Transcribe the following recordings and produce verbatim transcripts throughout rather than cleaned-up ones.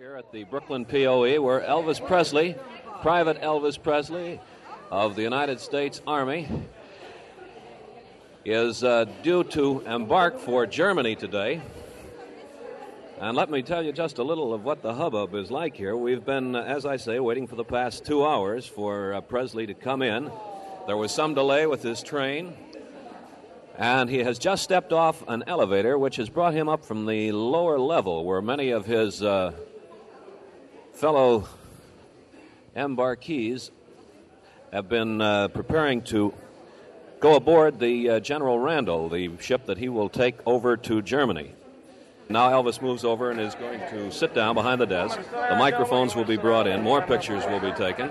Here at the Brooklyn P O E, where Elvis Presley, Private Elvis Presley of the United States Army, is uh, due to embark for Germany today. And let me tell you just a little of what the hubbub is like here. We've been, uh, as I say, waiting for the past two hours for uh, Presley to come in. There was some delay with his train, and he has just stepped off an elevator, which has brought him up from the lower level, where many of his uh, fellow embarkees have been uh, preparing to go aboard the uh, General Randall, the ship that he will take over to Germany. Now Elvis moves over and is going to sit down behind the desk. The microphones will be brought in. More pictures will be taken.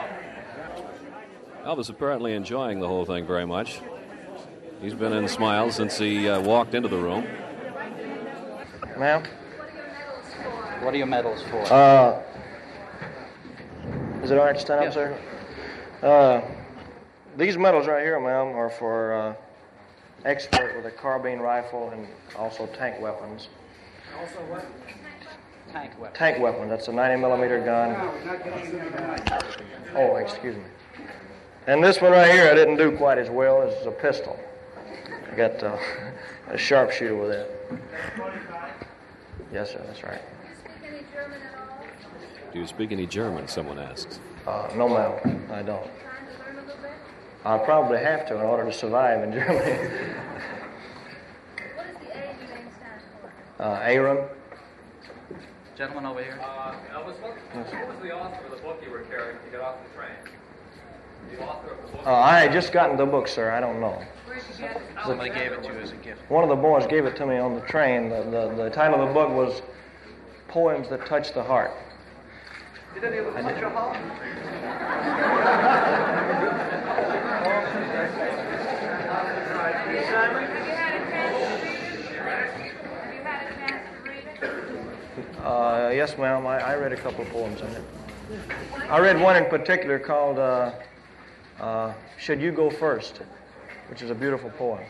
Elvis apparently enjoying the whole thing very much. He's been in smiles since he uh, walked into the room. Ma'am? What are your medals for? Uh, is it all right to stand Yes. up, sir? Uh, these medals right here, ma'am, are for uh, expert with a carbine rifle and also tank weapons. Also what? Tank weapons. Tank weapons. That's a ninety millimeter gun. Oh, excuse me. And this one right here, I didn't do quite as well. This is a pistol. I got uh, a sharpshooter with it. Yes, sir. That's right. Do you speak any German, someone asks? Uh, no, ma'am. I don't. I'll probably have to in order to survive in Germany. What is the A your name stands for? uh, Aaron. Gentleman over here. Uh, Elvis, what, what was the author of the book you were carrying to get off the train? The author of the book? Uh, I had just gotten the book, sir. I don't know. Where did you get it? Somebody gave it to you as a gift. One of the boys gave it to me on the train. The, the, the title of the book was Poems That Touch the Heart. Did any of them touch your heart? Have you had a chance to read it? Have you had a chance to read it? Uh, yes, ma'am. I, I read a couple of poems in it. I read one in particular called uh, uh, Should You Go First, which is a beautiful poem.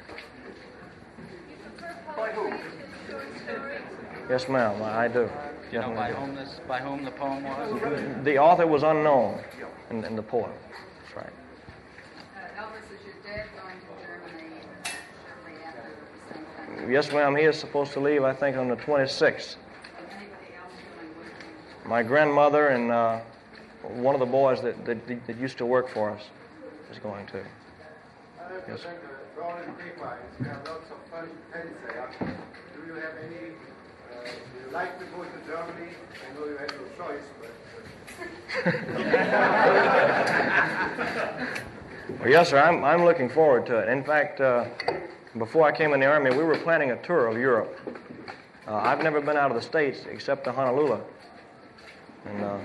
By who? Short stories? Yes, ma'am. I, I do. Do you know by Definitely whom this, by whom the poem was? do. The author was unknown in, in the poem. That's right. Uh, Elvis, is your dad going to Germany shortly after the same time? Yes, ma'am. He is supposed to leave, I think, on the twenty-sixth. Is anybody else going with him? My grandmother and uh, one of the boys that, that, that used to work for us is going to. Yes. Do you have any, uh, do you like to go to Germany? I know you had no choice, but... Well, yes, sir. I'm, I'm looking forward to it. In fact, uh, before I came in the Army, we were planning a tour of Europe. Uh, I've never been out of the States except to Honolulu. And uh,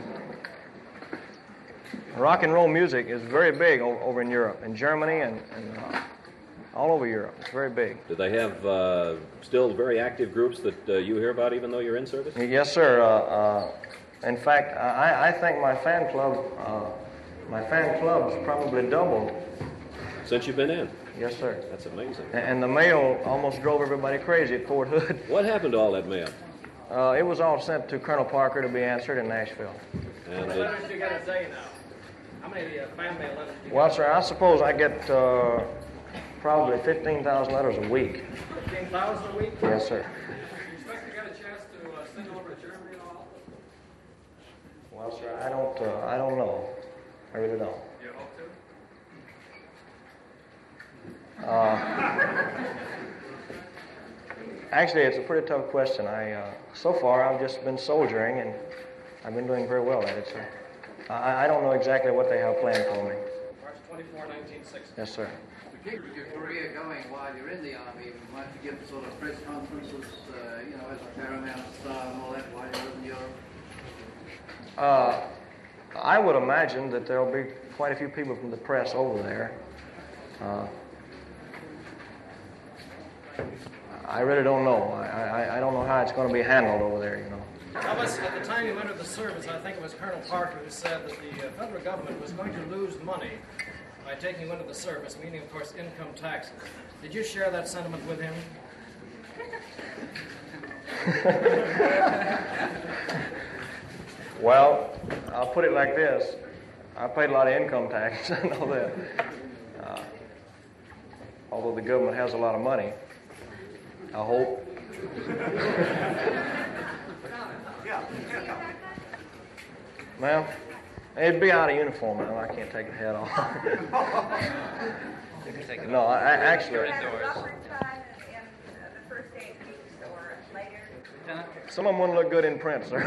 rock and roll music is very big o- over in Europe, in Germany and, and uh, all over Europe. It's very big. Do they have uh, still very active groups that uh, you hear about even though you're in service? Yes, sir. Uh, uh, in fact, I, I think my fan club, uh, my fan club's probably doubled. Since you've been in? Yes, sir. That's amazing. And, and the mail almost drove everybody crazy at Fort Hood. What happened to all that mail? Uh, it was all sent to Colonel Parker to be answered in Nashville. And How many it, letters do you get a day now? How many uh, fan mail letters do you Well, sir, I suppose I get uh, probably fifteen thousand letters a week. get? fifteen thousand a week? Yes, sir. Do you expect to get a chance to uh, sing over to Germany at all? Well, sir, I don't, uh, I don't know. I really don't. Do you hope to? Uh, actually, it's a pretty tough question. I, uh, so far, I've just been soldiering, and I've been doing very well at it, sir. I, I don't know exactly what they have planned for me. March twenty-fourth, nineteen sixty. Yes, sir. To keep your career going while you're in the Army, might you give sort of press conferences, uh, you know, as a paramount star and all that while you're in Europe? Uh, I would imagine that there'll be quite a few people from the press over there. Uh, I really don't know. I, I, I don't know how it's going to be handled over there, you know. Elvis, at the time you entered the service, I think it was Colonel Parker who said that the uh, federal government was going to lose money by taking you into the service, meaning, of course, income taxes. Did you share that sentiment with him? Well, I'll put it like this. I paid a lot of income tax, I know that. Uh, although the government has a lot of money, I hope. Ma'am, it'd be out of uniform, ma'am. I can't take the hat off. No, I, I actually... Some of them wouldn't look good in print, sir.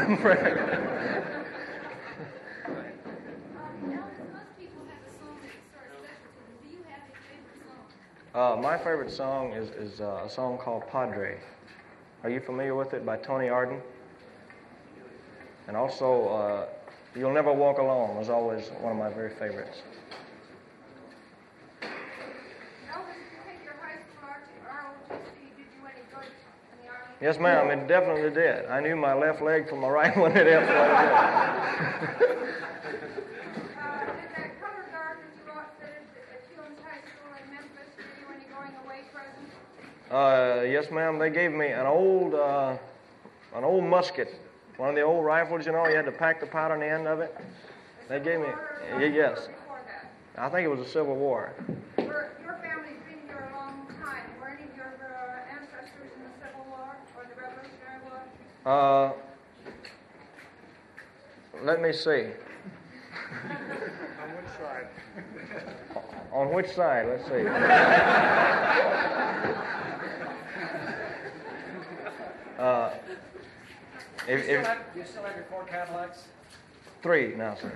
uh, my favorite song is, is uh, a song called Padre. Are you familiar with it, by Tony Arden? And also, uh, You'll Never Walk Alone was always one of my very favorites. Yes, ma'am, it definitely did. I knew my left leg from my right one. It absolutely did. Uh, yes, ma'am. They gave me an old, uh, an old musket, one of the old rifles. You know, you had to pack the powder in the end of it. They gave me, yes. I think it was the Civil War. Your family's been here a long time. Were any of your uh, ancestors in the Civil War or the Revolutionary War? Uh, let me see. On which side? Let's see. uh, if, you, still if, have, you still have your four Cadillacs? Three now, sir.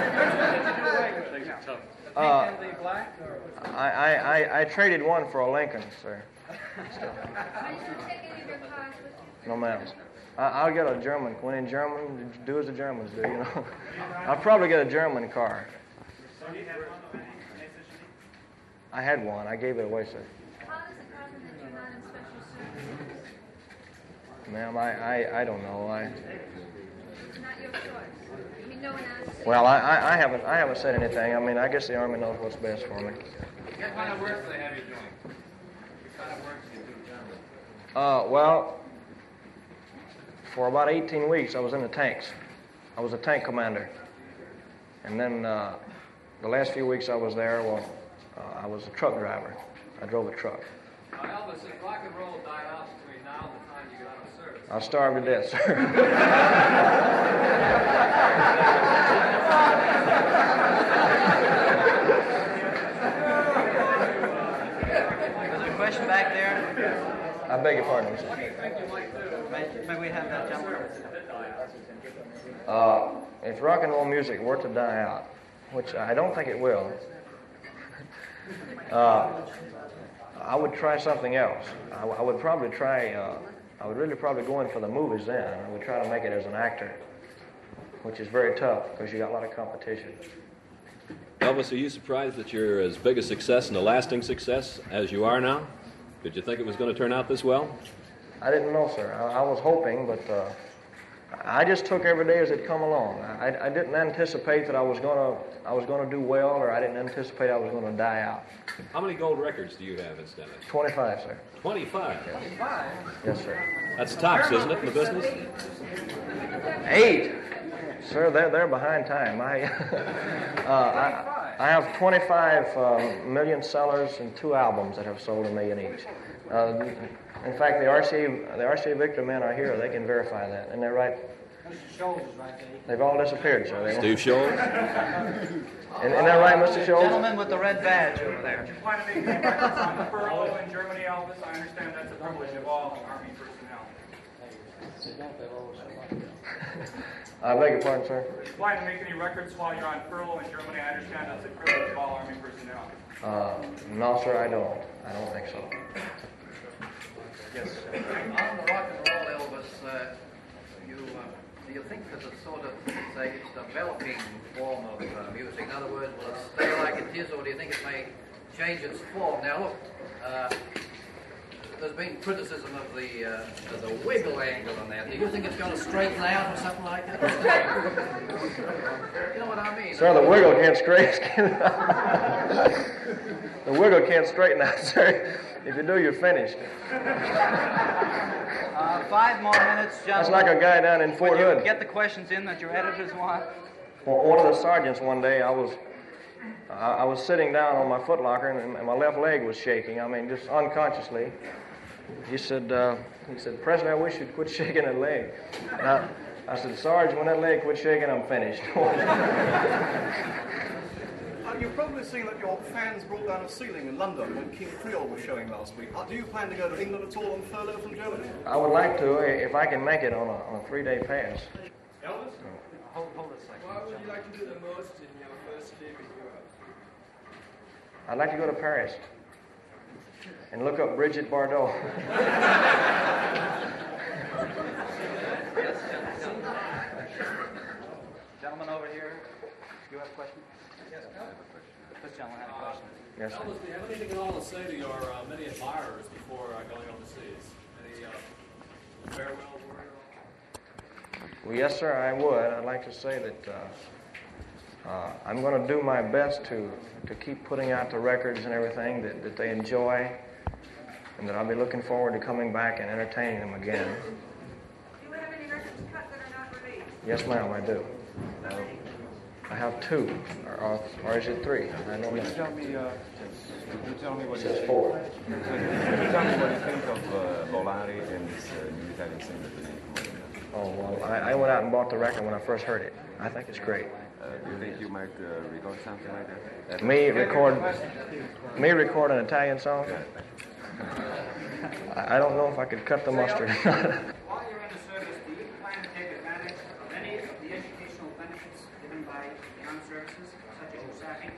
The pink Uh, and the black? Or I, I, I, I traded one for a Lincoln, sir. No, ma'am. I, I'll get a German. When in German, do as the Germans do, you know. I'll probably get a German car. I had one. I gave it away, sir. How does it happen that you're not in special service? Ma'am, I, I, I don't know. I. It's not your choice. I mean, no one else. Well, I, I, I haven't I haven't said anything. I mean, I guess the Army knows what's best for me. What kind of work do they have you doing? What kind of work do you do generally? Uh, well, for about eighteen weeks, I was in the tanks. I was a tank commander. And then uh, the last few weeks I was there, well, uh, I was a truck driver. I drove a truck. Now, Elvis, if rock and roll died out between now and the time you get out of service, I'll starve to death, sir. there's a question back there. I beg your pardon, sir. May, may we have that gentleman? Uh, if rock and roll music were to die out, which I don't think it will, uh, I would try something else. I, I would probably try, uh, I would really probably go in for the movies then. I would try to make it as an actor, which is very tough because you got a lot of competition. Elvis, are you surprised that you're as big a success and a lasting success as you are now? Did you think it was going to turn out this well? I didn't know, sir. I, I was hoping, but uh, I just took every day as it come along. I, I didn't anticipate that I was gonna I was gonna do well, or I didn't anticipate I was gonna die out. How many gold records do you have incidentally? Twenty-five, sir. twenty-five. Yes, sir. That's tops, isn't it, in the business? Eight, sir. They're they're behind time. I uh, I, I have twenty-five uh, million sellers and two albums that have sold a million each. Uh, In fact, the R C A, the R C A Victor men are here. They can verify that. And they're right. Mister Scholes is right there. They've all disappeared, sir. They Steve Scholes? And, and they're right, Mister Scholes? Gentleman with the red badge over there. You plan to make any records on the furlough in Germany, Elvis? I understand that's a privilege of all Army personnel. I beg your pardon, sir? You plan to make any records while you're on furlough in Germany? I understand that's a privilege of all Army personnel. Uh, no, sir, I don't. I don't think so. Yes. On the rock and roll, Elvis, uh, you, uh, do you think there's a sort of, say, it's developing form of uh, music? In other words, will it stay like it is, or do you think it may change its form? Now, look, uh, there's been criticism of the uh, of the wiggle angle on that. Do you think it's going to straighten out or something like that? You know what I mean? Sir, the wiggle can't straighten. The wiggle can't straighten out, sir. If you do, you're finished. Uh, five more minutes, gentlemen. That's like a guy down in Fort Would you Hood. get the questions in that your editors want? Well, one of the sergeants one day, I was I, I was sitting down on my footlocker, and, and my left leg was shaking. I mean, just unconsciously. He said, uh, he said, Presley, I wish you'd quit shaking that leg. And I, I said, Sarge, when that leg quits shaking, I'm finished. Uh, you've probably seen that your fans brought down a ceiling in London when King Creole was showing last week. Uh, do you plan to go to England at all on furlough from Germany? I would like to, if I can make it on a, on a three-day pass. Elvis? Hold, hold a second. What would you like to do the most in your first trip in Europe? I'd like to go to Paris and look up Brigitte Bardot. Gentlemen over here, do you have a question? Yes, This gentleman had a question. Yes, sir. Elvis, do you have anything at all to say to your uh, many admirers before uh, going overseas? Any uh, farewell word at all? Well, yes, sir, I would. I'd like to say that uh, uh, I'm going to do my best to, to keep putting out the records and everything that, that they enjoy, and that I'll be looking forward to coming back and entertaining them again. Do you have any records cut that are not released? Yes, ma'am, I do. How many? I have two, or, or, or is it three? I don't Could you know. tell me, uh, could you tell me what It you says think? four. Could you tell me what you think of uh, Bolari and this uh, new Italian singer that they come out with? Oh, well, I, I went out and bought the record when I first heard it. I think it's great. Uh, do you think you might uh, record something like that? Me record, me record an Italian song? I, I don't know if I could cut the mustard. While you're in the service, do you plan to take advantage of any of the educational benefits given by the armed services, such as USAFI?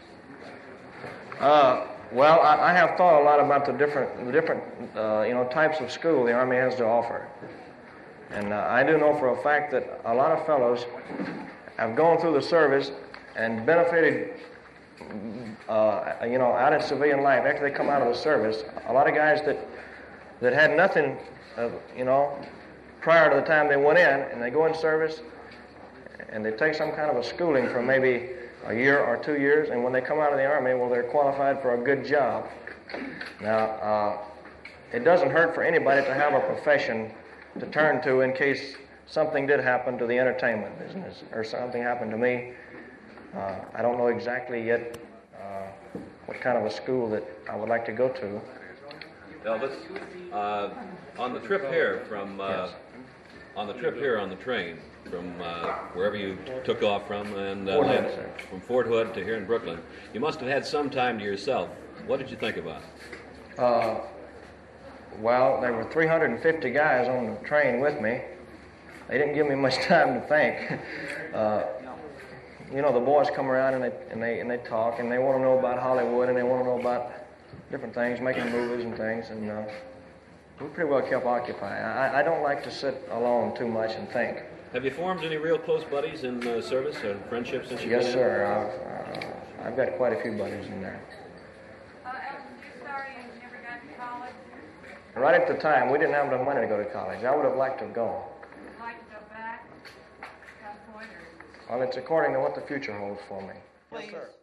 Uh, well, I, I have thought a lot about the different, the different, uh, you know, types of school the Army has to offer, and uh, I do know for a fact that a lot of fellows have gone through the service and benefited, uh, you know, out in civilian life after they come out of the service. A lot of guys that that had nothing, uh, you know, prior to the time they went in, and they go in service, and they take some kind of a schooling for maybe a year or two years, and when they come out of the Army, well, they're qualified for a good job. Now, uh, it doesn't hurt for anybody to have a profession to turn to in case something did happen to the entertainment business, or something happened to me. Uh, I don't know exactly yet uh, what kind of a school that I would like to go to. Elvis, uh, on the trip here from uh, Yes. on the trip here on the train from uh, wherever you took off from and uh, Fort Hood, landed- sir. from Fort Hood to here in Brooklyn, you must have had some time to yourself. What did you think about it? Uh, well, there were three hundred fifty guys on the train with me. They didn't give me much time to think. Uh, you know, the boys come around and they and they and they talk, and they want to know about Hollywood, and they want to know about different things, making movies and things, and uh, we pretty well kept occupied. I, I don't like to sit alone too much and think. Have you formed any real close buddies in uh, service or friendships since you've Yes, been in? sir. I've, uh, I've got quite a few buddies in there. Uh, Elvis, you're sorry you never got to college. Right at the time, we didn't have enough money to go to college. I would have liked to have gone. Would you like to go back at some point, or? Well, it's according to what the future holds for me. Please.